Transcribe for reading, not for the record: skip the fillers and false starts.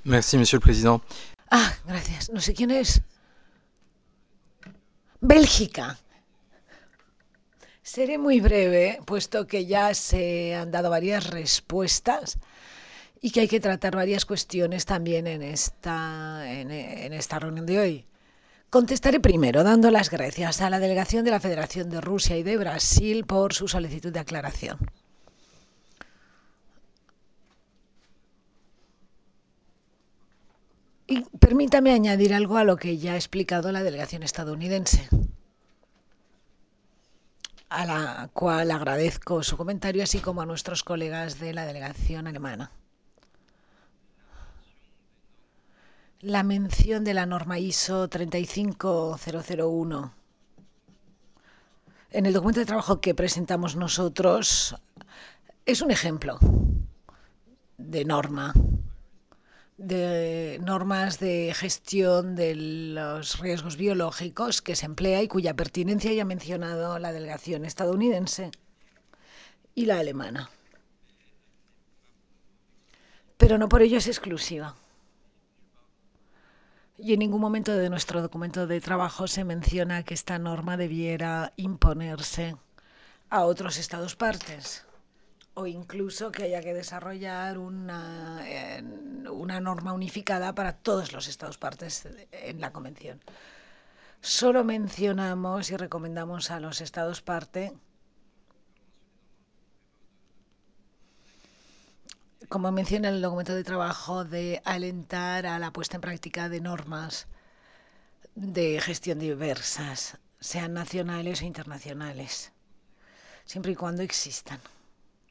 Merci, Monsieur le Président. Gracias. No sé quién es. Bélgica. Seré muy breve, puesto que ya se han dado varias respuestas y que hay que tratar varias cuestiones también en esta reunión de hoy. Contestaré primero dando las gracias a la delegación de la Federación de Rusia y de Brasil por su solicitud de aclaración. Y permítame añadir algo a lo que ya ha explicado la delegación estadounidense, a la cual agradezco su comentario, así como a nuestros colegas de la delegación alemana. La mención de la norma ISO 35001 en el documento de trabajo que presentamos nosotros es un ejemplo de normas de gestión de los riesgos biológicos que se emplea y cuya pertinencia ya ha mencionado la delegación estadounidense y la alemana. Pero no por ello es exclusiva. Y en ningún momento de nuestro documento de trabajo se menciona que esta norma debiera imponerse a otros estados partes o incluso que haya que desarrollar una norma unificada para todos los estados partes en la convención. Solo mencionamos y recomendamos a los estados parte, como menciona el documento de trabajo, de alentar a la puesta en práctica de normas de gestión diversas, sean nacionales o internacionales, siempre y cuando existan.